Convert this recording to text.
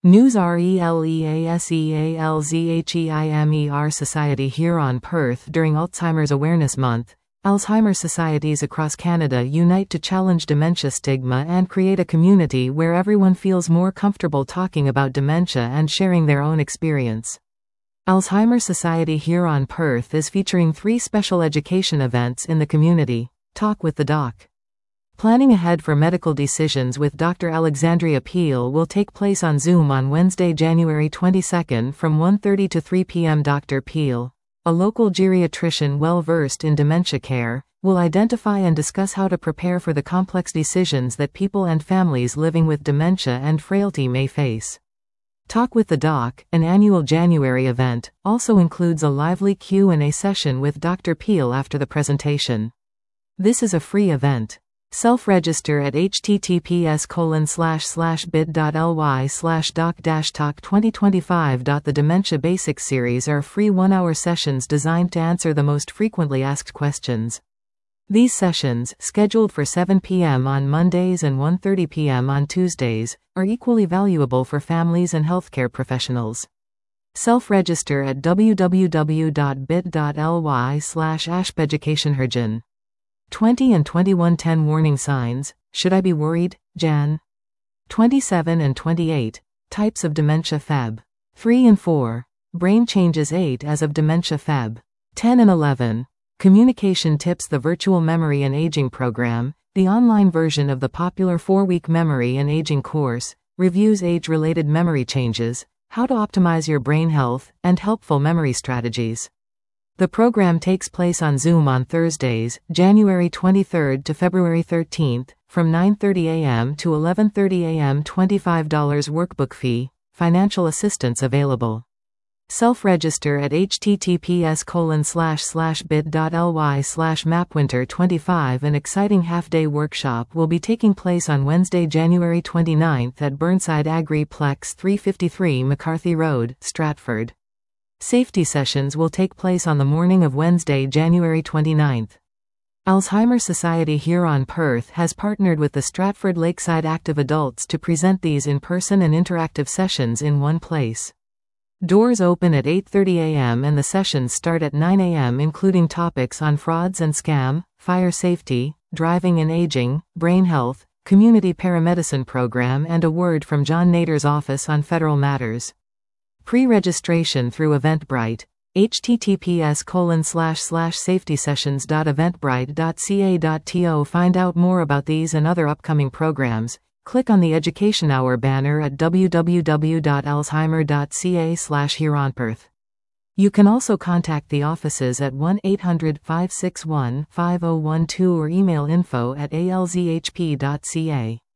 News RELEASEALZHEIMER Society here on Perth. During Alzheimer's Awareness Month, Alzheimer's societies across Canada unite to challenge dementia stigma and create a community where everyone feels more comfortable talking about dementia and sharing their own experience. Alzheimer's Society here on Perth is featuring 3 special education events in the community. Talk with the Doc. Planning ahead for medical decisions with Dr. Alexandria Peel will take place on Zoom on Wednesday, January 22 from 1:30 to 3 p.m. Dr. Peel, a local geriatrician well-versed in dementia care, will identify and discuss how to prepare for the complex decisions that people and families living with dementia and frailty may face. Talk with the Doc, an annual January event, also includes a lively Q&A session with Dr. Peel after the presentation. This is a free event. Self-register at https://bit.ly/doc-talk2025. The Dementia Basics series are free 1-hour sessions designed to answer the most frequently asked questions. These sessions, scheduled for 7 p.m. on Mondays and 1:30 p.m. on Tuesdays, are equally valuable for families and healthcare professionals. Self-register at www.bit.ly/ashpeducationhergen. 20 and 2110 Warning Signs, Should I Be Worried, Jan? 27 and 28, Types of Dementia Feb. 3 and 4, Brain Changes 8 as of Dementia Feb. 10 and 11, Communication Tips. The Virtual Memory and Aging Program, the online version of the popular 4-week memory and aging course, reviews age-related memory changes, how to optimize your brain health, and helpful memory strategies. The program takes place on Zoom on Thursdays, January 23 to February 13, from 9:30 a.m. to 11:30 a.m. $25 workbook fee, financial assistance available. Self-register at https://bit.ly/mapwinter25. An exciting half-day workshop will be taking place on Wednesday, January 29 at Burnside Agri-Plex 353 McCarthy Road, Stratford. Safety sessions will take place on the morning of Wednesday, January 29. Alzheimer's Society here on Perth has partnered with the Stratford Lakeside Active Adults to present these in-person and interactive sessions in one place. Doors open at 8:30 a.m. and the sessions start at 9 a.m. including topics on frauds and scam, fire safety, driving and aging, brain health, community paramedicine program and a word from John Nader's office on federal matters. Pre-registration through Eventbrite, https://safetysessions.eventbrite.ca.to. Find out more about these and other upcoming programs. Click on the Education Hour banner at www.alzheimer.ca/hereonperth. You can also contact the offices at 1-800-561-5012 or email info@alzhp.ca.